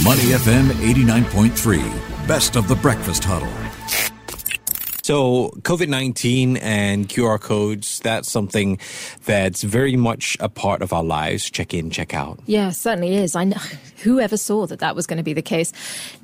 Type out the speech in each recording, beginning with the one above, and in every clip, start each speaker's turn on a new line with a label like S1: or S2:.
S1: Money FM 89.3, best of the breakfast huddle.
S2: So COVID-19 and QR codes, that's something that's very much a part of our lives. Check in, check out.
S3: Yeah, certainly is. I know. Who ever saw that was going to be the case?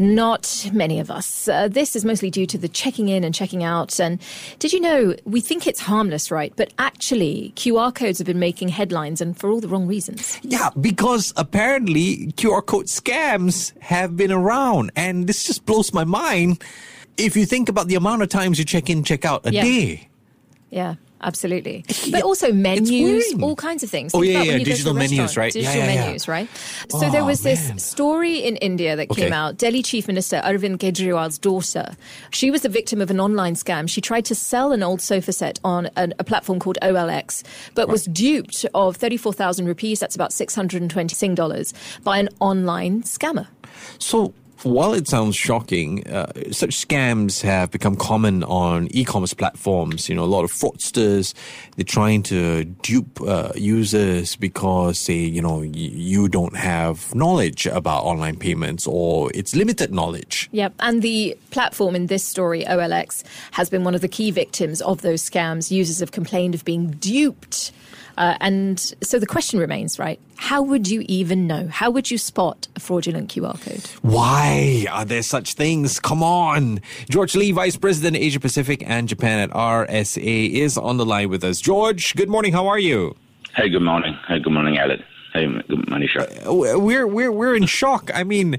S3: Not many of us. This is mostly due to the checking in and checking out. And did you know, we think it's harmless, right? But actually, QR codes have been making headlines and for all the wrong reasons.
S2: Yeah, because apparently QR code scams have been around. And this just blows my mind. If you think about the amount of times you check in, check out a day.
S3: Yeah, absolutely. But also menus, all kinds of things.
S2: Digital menus, right?
S3: Digital menus, right? So there was this story in India that came out. Delhi Chief Minister Arvind Kejriwal's daughter, she was the victim of an online scam. She tried to sell an old sofa set on a platform called OLX, but was duped of 34,000 rupees, that's about $620 Sing dollars, by an online scammer.
S2: So while it sounds shocking, such scams have become common on e-commerce platforms. You know, a lot of fraudsters, they're trying to dupe users because, say, you don't have knowledge about online payments or it's limited knowledge.
S3: Yep, and the platform in this story, OLX, has been one of the key victims of those scams. Users have complained of being duped. And so the question remains, right? How would you even know? How would you spot a fraudulent QR code?
S2: Why are there such things? Come on. George Lee, Vice President, Asia Pacific and Japan at RSA, is on the line with us. George, good morning. How are you?
S4: Hey, good morning. Hey, good morning, Alan. Hey, good morning, Manisha.
S2: We're in shock. I mean,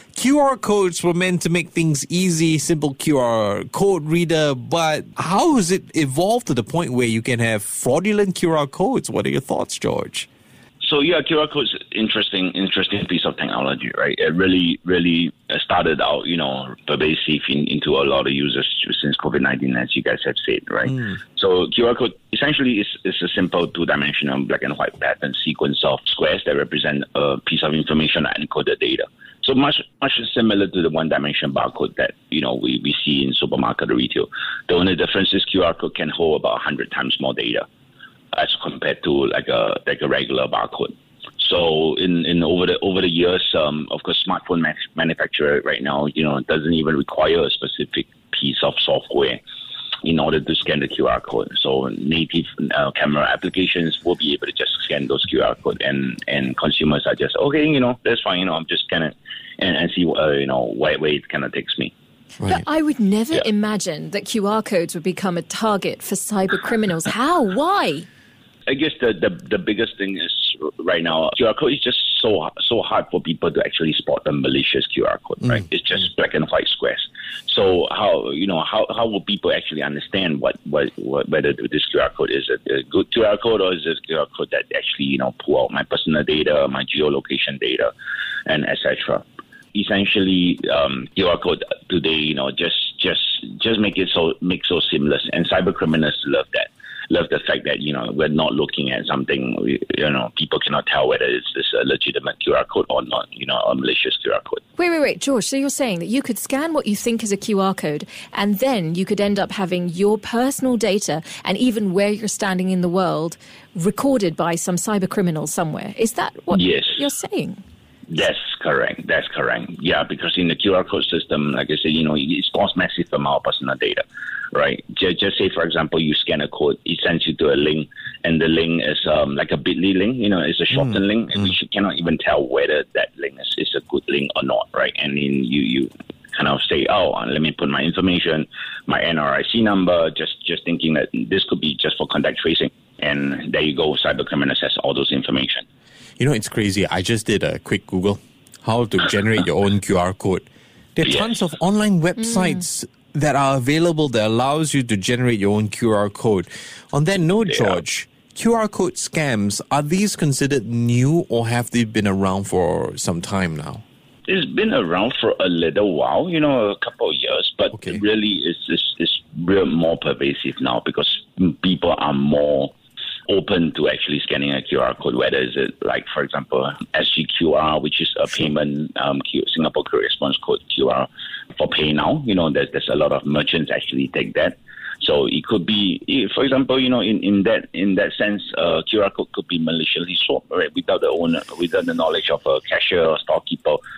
S2: QR codes were meant to make things easy, simple QR code reader, but how has it evolved to the point where you can have fraudulent QR codes? What are your thoughts, George?
S4: So, QR codes, interesting piece of technology, right? It really started out, pervasive into a lot of users since COVID-19, as you guys have said, right? So QR code essentially is a simple two-dimensional black and white pattern sequence of squares that represent a piece of information or encoded data. So much similar to the one-dimension barcode that, we see in supermarket or retail. The only difference is QR code can hold about 100 times more data as compared to like a regular barcode. So in over the years, of course, smartphone manufacturer right now, doesn't even require a specific piece of software in order to scan the QR code. So native camera applications will be able to just scan those QR code, and consumers are just, okay, that's fine, I'm just gonna and see where it kind of takes me.
S2: Right.
S3: But I would never imagine that QR codes would become a target for cyber criminals. How? Why?
S4: I guess the biggest thing is right now, QR code is just so hard for people to actually spot the malicious QR code, right? It's just black and white squares. So how will people actually understand whether this QR code is a good QR code or is this QR code that actually pull out my personal data, my geolocation data, and etc. Essentially, QR code today, just make so seamless, and cyber criminals love that. Love the fact that, we're not looking at something, people cannot tell whether it's a legitimate QR code or not, a malicious QR code.
S3: Wait, George, so you're saying that you could scan what you think is a QR code and then you could end up having your personal data and even where you're standing in the world recorded by some cyber criminal somewhere. Is that what you're saying?
S4: That's correct. Yeah, because in the QR code system, like I said, it stores massive amount of personal data, right? Just say, for example, you scan a code, it sends you to a link, and the link is like a bit.ly link, it's a shortened link, and you cannot even tell whether that link is a good link or not, right? And then you kind of say, let me put my information, my NRIC number, just thinking that this could be just for contact tracing. And there you go, cyber criminals has all those information.
S2: It's crazy. I just did a quick Google how to generate your own QR code. There are tons of online websites that are available that allows you to generate your own QR code. On that note, George, QR code scams, are these considered new or have they been around for some time now?
S4: It's been around for a little while, a couple of years, but it really is real more pervasive now because people are more open to actually scanning a QR code, whether is it like, for example, SGQR, which is a payment Singapore Quick Response Code QR for PayNow. There's a lot of merchants actually take that. So it could be, for example, in that sense, QR code could be maliciously swapped, right? Without the knowledge of a cashier or storekeeper, you just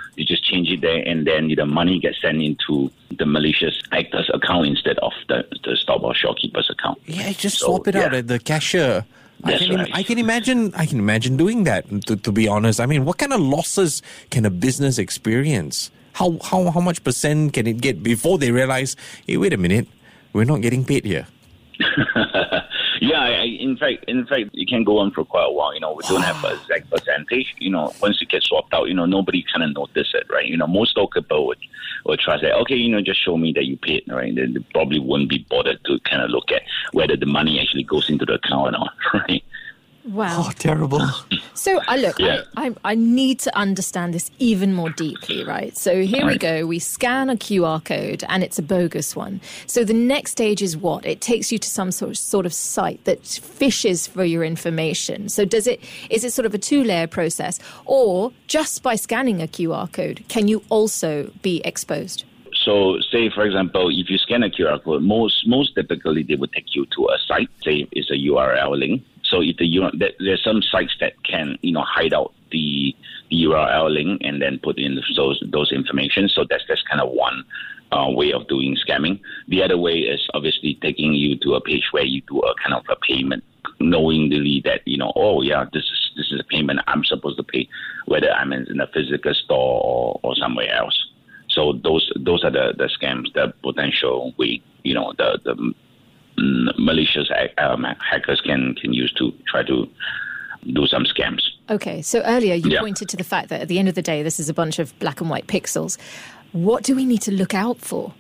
S4: change it there, and then the money gets sent into the malicious actor's account instead of the stop or shopkeeper's account.
S2: Yeah, just swap it out at the cashier. I can imagine doing that, to be honest. I mean, what kind of losses can a business experience? How much percent can it get before they realize, hey, wait a minute, we're not getting paid here?
S4: Yeah, in fact, it can go on for quite a while. We don't have an exact percentage. Once it gets swapped out, nobody kind of notice it, right? Most people would try to say, okay, just show me that you paid, right? They probably wouldn't be bothered to kind of look at whether the money actually goes into the account or not, right?
S3: Wow.
S2: Oh, terrible.
S3: So, I need to understand this even more deeply, right? So here we go. We scan a QR code and it's a bogus one. So the next stage is what? It takes you to some sort of site that fishes for your information. So is it sort of a 2-layer process? Or just by scanning a QR code, can you also be exposed?
S4: So, say, for example, if you scan a QR code, most typically they would take you to a site, say it's a URL link. So if there's some sites that can, hide out the URL link and then put in those information. So that's kind of one way of doing scamming. The other way is obviously taking you to a page where you do a kind of a payment, knowingly that this is a payment I'm supposed to pay, whether I'm in a physical store or somewhere else. So those are the scams, the potential way, the malicious hackers can use to try to do some scams.
S3: Okay, so earlier you pointed to the fact that at the end of the day, this is a bunch of black and white pixels. What do we need to look out for?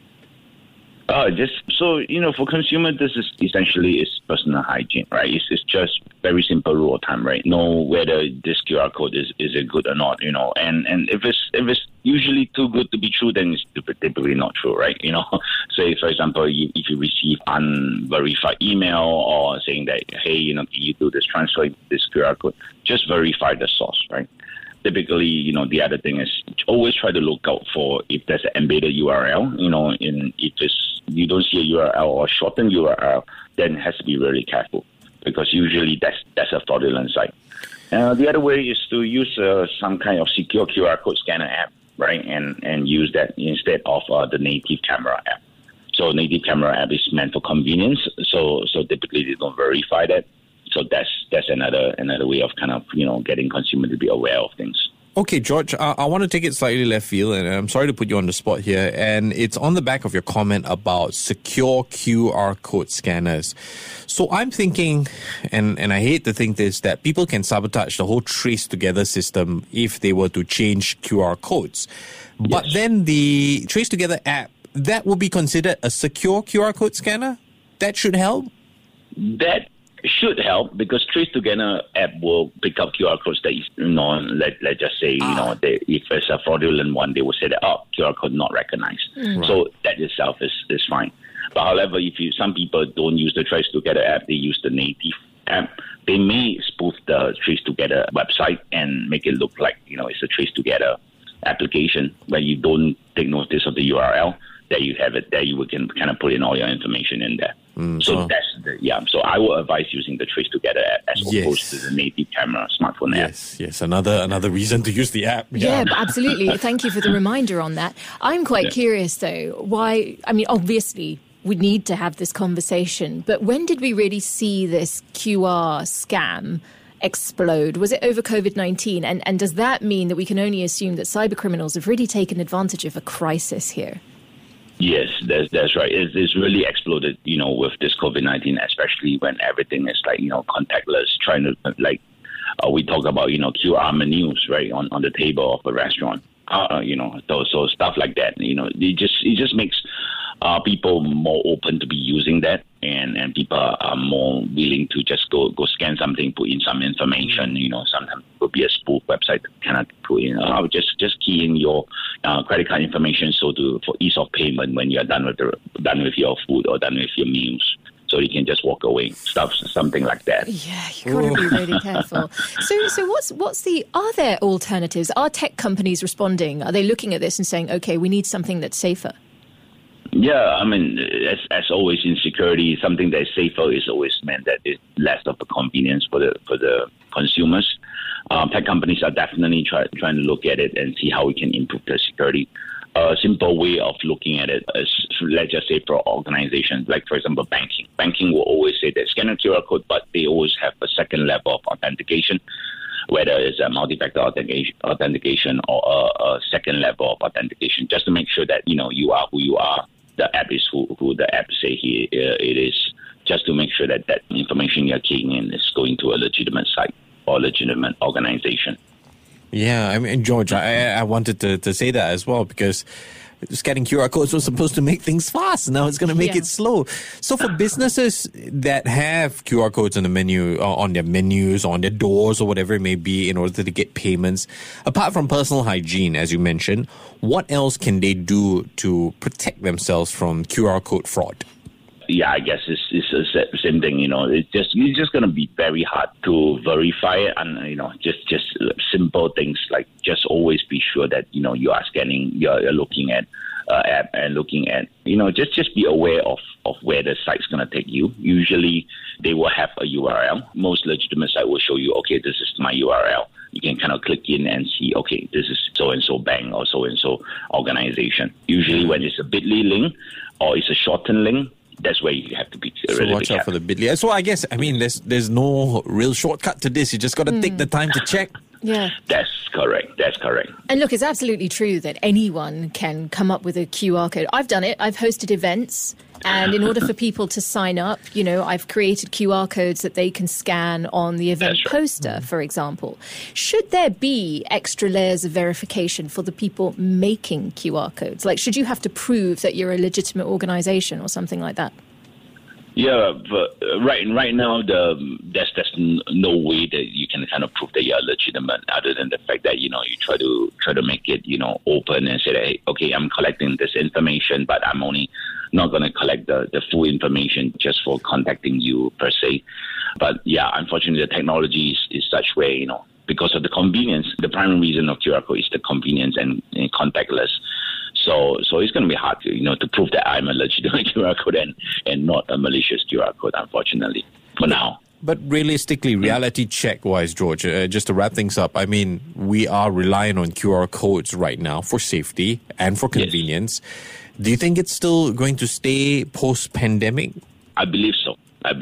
S3: For consumer, this is essentially personal hygiene, right? It's just very simple rule of thumb, right? Know whether this QR code is it good or not, and if it's usually too good to be true, then it's typically not true, right? Say, for example, if you receive unverified email or saying that, hey, can you do this transfer, this QR code, just verify the source, right? Typically, the other thing is always try to look out for if there's an embedded URL, if you don't see a URL or shortened URL, then it has to be really careful because usually that's a fraudulent site. The other way is to use some kind of secure QR code scanner app, right, and use that instead of the native camera app. So native camera app is meant for convenience, so typically they don't verify that. So that's another way of kind of, getting consumer to be aware of things.
S2: Okay, George, I want to take it slightly left field, and I'm sorry to put you on the spot here, and it's on the back of your comment about secure QR code scanners. So I'm thinking, and I hate to think this, that people can sabotage the whole Trace Together system if they were to change QR codes. But then the Trace Together app, that would be considered a secure QR code scanner? That should help?
S4: That should help because Trace Together app will pick up QR codes that is, let's just say, if it's a fraudulent one, they will say that, QR code not recognized.
S2: Right.
S4: So that itself is fine. But however, some people don't use the Trace Together app, they use the native app, they may spoof the Trace Together website and make it look like, it's a Trace Together application where you don't take notice of the URL. There you have it. There you can kind of put in all your information in there. So So I would advise using the Trace Together app as opposed to the native camera smartphone app.
S2: Yes. Another reason to use the app.
S3: Yeah, absolutely. Thank you for the reminder on that. I'm quite curious though. Why? I mean, obviously we need to have this conversation, but when did we really see this QR scam explode? Was it over COVID-19? And does that mean that we can only assume that cyber criminals have really taken advantage of a crisis here?
S4: Yes, that's right. It's really exploded, with this COVID-19, especially when everything is like, contactless, trying to we talk about, QR menus, right, on the table of a restaurant, so stuff like that, it just makes people more open to be using that, and people are more willing to just go scan something, put in some information. Sometimes it could be a spoof website to kind of put in. Just key in your credit card information for ease of payment when you're done with your food or done with your meals. So you can just walk away, something like that.
S3: Yeah, you got to be really careful. So are there alternatives? Are tech companies responding? Are they looking at this and saying, okay, we need something that's safer?
S4: Yeah, I mean, as always in security, something that's safer is always meant that it's less of a convenience for the consumers. Tech companies are definitely trying to look at it and see how we can improve the security. A simple way of looking at it is, let's just say, for organizations, like, for example, banking. Banking will always say they scan a QR code, but they always have a second level of authentication, whether it's a multi-factor authentication or a second level of authentication, just to make sure that, you are who you are, the app is who the app say it is, just to make sure that that information you're keying in is going to a legitimate site or legitimate organization.
S2: Yeah, I mean, George, I wanted to say that as well, because scanning QR codes was supposed to make things fast. Now it's going to make it slow. So for businesses that have QR codes on the menu, on their menus, on their doors, or whatever it may be, in order to get payments, apart from personal hygiene, as you mentioned, what else can they do to protect themselves from QR code fraud?
S4: Yeah, I guess it's the same thing. It's just going to be very hard to verify it, and just simple things like just always be sure that you are scanning, you're looking at app and looking at just be aware of where the site's going to take you. Usually they will have a URL. Most legitimate site will show you, okay, this is my URL. You can kind of click in and see, okay, this is so-and-so bank or so-and-so organization. Usually when it's a bit.ly link or it's a shortened link, that's where you have to be really
S2: So watch out for the bit.ly. So I guess, there's no real shortcut to this. You just got to take the time to check.
S3: Yeah.
S4: That's correct.
S3: And look, it's absolutely true that anyone can come up with a QR code. I've done it. I've hosted events. And in order for people to sign up, I've created QR codes that they can scan on the event poster, for example. Should there be extra layers of verification for the people making QR codes? Like, should you have to prove that you're a legitimate organization or something like that?
S4: Yeah, but right now, there's no way that you can kind of prove that you're legitimate, other than the fact that you try to make it open and say that, hey, okay, I'm collecting this information, but I'm only not going to collect the full information just for contacting you per se. But yeah, unfortunately, the technology is such way, because of the convenience. The primary reason of QR code is the convenience and contactless. So it's going to be hard to prove that I'm a legitimate QR code and not a malicious QR code, unfortunately, for now.
S2: But realistically, reality check-wise, George, just to wrap things up, I mean, we are relying on QR codes right now for safety and for convenience. Yes. Do you think it's still going to stay post-pandemic?
S4: I believe so.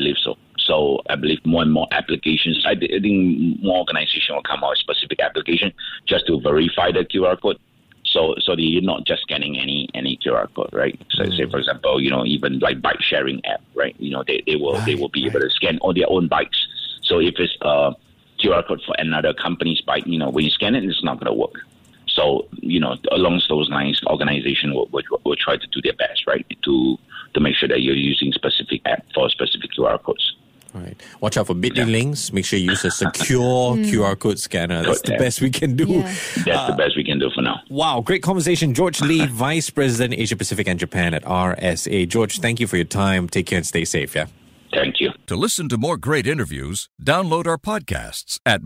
S4: So I believe more and more applications, I think more organizations will come out with specific application just to verify the QR code. So that you're not just scanning any QR code, right? So say, for example, even like bike sharing app, right? They will be able to scan all their own bikes. So if it's a QR code for another company's bike, when you scan it, it's not going to work. So, along those lines, organization will try to do their best, right? To make sure that you're using specific app for specific QR codes.
S2: Right. Watch out for bit.ly links. Make sure you use a secure QR code scanner. That's the best we can do.
S3: Yeah.
S4: That's the best we can do for now.
S2: Wow, great conversation. George Lee, Vice President, Asia Pacific and Japan at RSA. George, thank you for your time. Take care and stay safe, yeah?
S4: Thank you.
S1: To listen to more great interviews, download our podcasts at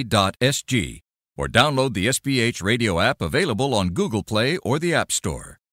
S1: moneyfm893.sg or download the SPH radio app available on Google Play or the App Store.